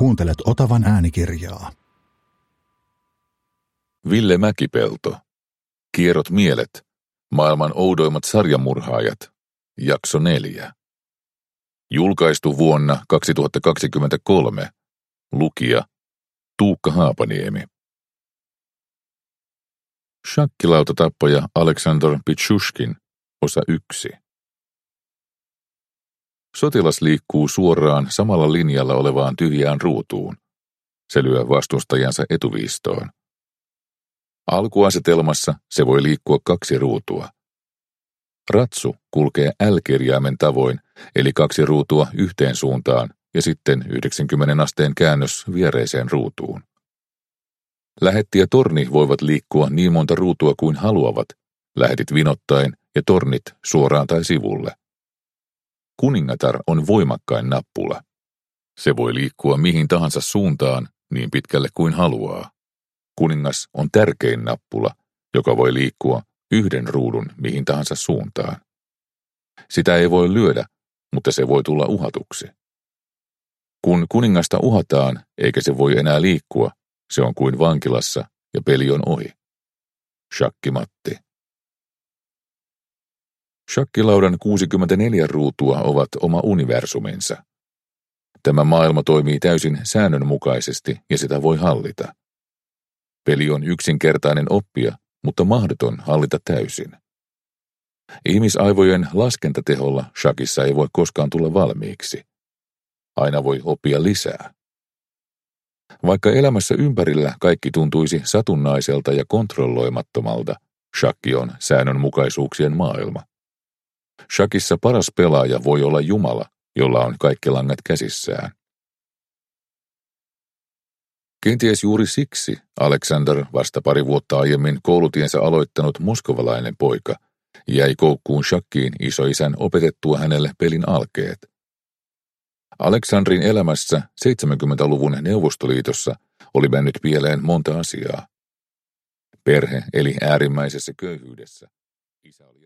Kuuntelet Otavan äänikirjaa. Ville Mäkipelto. Kierrot mielet. Maailman oudoimmat sarjamurhaajat. Jakso 4. Julkaistu vuonna 2023. Lukija Tuukka Haapaniemi. Shakkilautataappaja Aleksandr Pichushkin. Osa 1. Sotilas liikkuu suoraan samalla linjalla olevaan tyhjään ruutuun. Se lyö vastustajansa etuviistoon. Alkuasetelmassa se voi liikkua 2 ruutua. Ratsu kulkee L-kirjaimen tavoin, eli 2 ruutua yhteen suuntaan ja sitten 90 asteen käännös viereiseen ruutuun. Lähetti ja torni voivat liikkua niin monta ruutua kuin haluavat, lähetit vinottaen ja tornit suoraan tai sivulle. Kuningatar on voimakkain nappula. Se voi liikkua mihin tahansa suuntaan niin pitkälle kuin haluaa. Kuningas on tärkein nappula, joka voi liikkua 1 ruudun mihin tahansa suuntaan. Sitä ei voi lyödä, mutta se voi tulla uhatuksi. Kun kuningasta uhataan eikä se voi enää liikkua, se on kuin vankilassa ja peli on ohi. Shakkimatti. Shakkilaudan 64 ruutua ovat oma universuminsa. Tämä maailma toimii täysin säännönmukaisesti ja sitä voi hallita. Peli on yksinkertainen oppia, mutta mahdoton hallita täysin. Ihmisaivojen laskentateholla shakissa ei voi koskaan tulla valmiiksi. Aina voi oppia lisää. Vaikka elämässä ympärillä kaikki tuntuisi satunnaiselta ja kontrolloimattomalta, shakki on säännönmukaisuuksien maailma. Shakissa paras pelaaja voi olla Jumala, jolla on kaikki langat käsissään. Kenties juuri siksi Aleksandr, vasta pari vuotta aiemmin koulutiensä aloittanut moskovalainen poika, jäi koukkuun shakkiin isoisän opetettua hänelle pelin alkeet. Aleksandrin elämässä 70-luvun Neuvostoliitossa oli mennyt pieleen monta asiaa. Perhe eli äärimmäisessä köyhyydessä. Isä oli